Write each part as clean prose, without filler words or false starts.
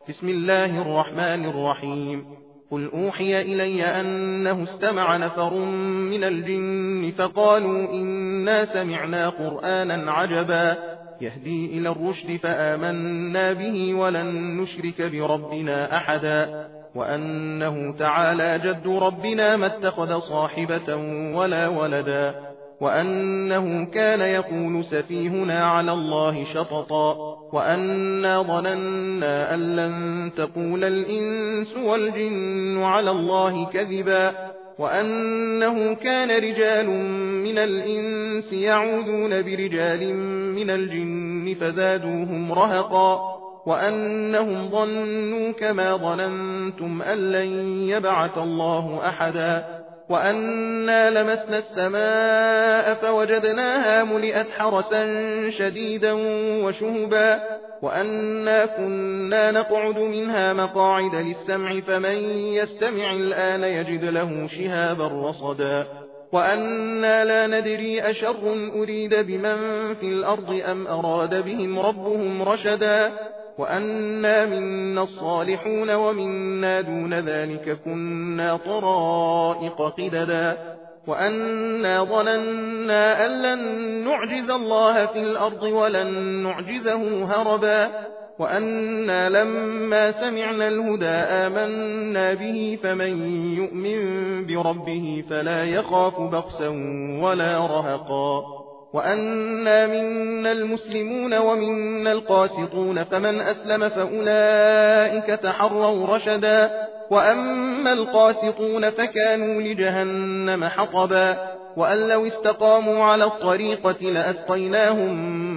بسم الله الرحمن الرحيم. قل أوحي إلي أنه استمع نفر من الجن فقالوا إنا سمعنا قرآنا عجبا يهدي إلى الرشد فآمنا به ولن نشرك بربنا أحدا وأنه تعالى جد ربنا ما اتخذ صاحبة ولا ولدا وأنه كان يقول سفيهنا على الله شططا وأنا ظننا أن لن تقول الإنس والجن على الله كذبا وأنه كان رجال من الإنس يعوذون برجال من الجن فزادوهم رهقا وأنهم ظنوا كما ظننتم أن لن يبعث الله أحدا وأنا لمسنا السماء فوجدناها ملئت حرسا شديدا وشهبا وأنا كنا نقعد منها مقاعد للسمع فمن يستمع الآن يجد له شهابا رصدا وأنا لا ندري أشر أريد بمن في الأرض أم أراد بهم ربهم رشدا وأنا منا الصالحون ومنا دون ذلك كنا طرائق قددا وأنا ظننا أن لن نعجز الله في الأرض ولن نعجزه هربا وأنا لما سمعنا الهدى آمنا به فمن يؤمن بربه فلا يخاف بخسا ولا رهقا وأنا منا المسلمون ومنا القاسطون فمن أسلم فأولئك تحروا رشدا وأما القاسطون فكانوا لجهنم حطبا وأن لو استقاموا على الطريقة لأسقيناهم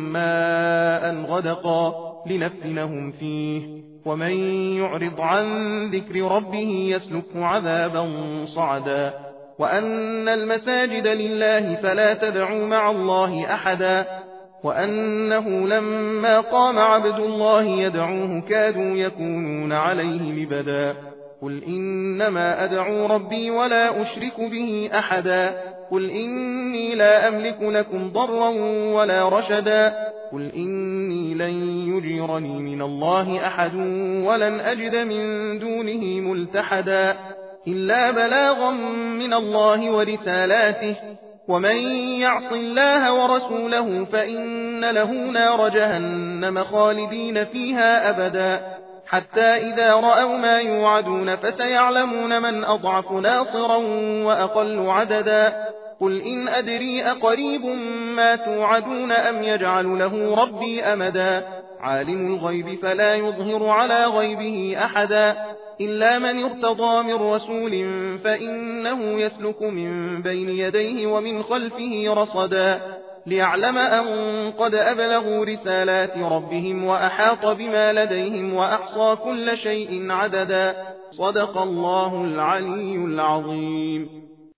ماء غدقا لنفتنهم فيه ومن يعرض عن ذكر ربه يسلكه عذابا صعدا وأن المساجد لله فلا تدعوا مع الله أحدا وأنه لما قام عبد الله يدعوه كادوا يكونون عليه لبدا قل إنما أدعو ربي ولا أشرك به أحدا قل إني لا أملك لكم ضرا ولا رشدا قل إني لن يجيرني من الله أحد ولن أجد من دونه ملتحدا إلا بلاغا من الله ورسالاته ومن يعص الله ورسوله فإن له نار جهنم خالدين فيها أبدا حتى إذا رأوا ما يوعدون فسيعلمون من أضعف ناصرا وأقل عددا قل إن أدري أقريب ما توعدون أم يجعل له ربي أمدا عالم الغيب فلا يظهر على غيبه أحدا إلا من ارتضى من رسول فإنه يسلك من بين يديه ومن خلفه رصدا ليعلم أن قد أبلغوا رسالات ربهم وأحاط بما لديهم وأحصى كل شيء عددا صدق الله العلي العظيم.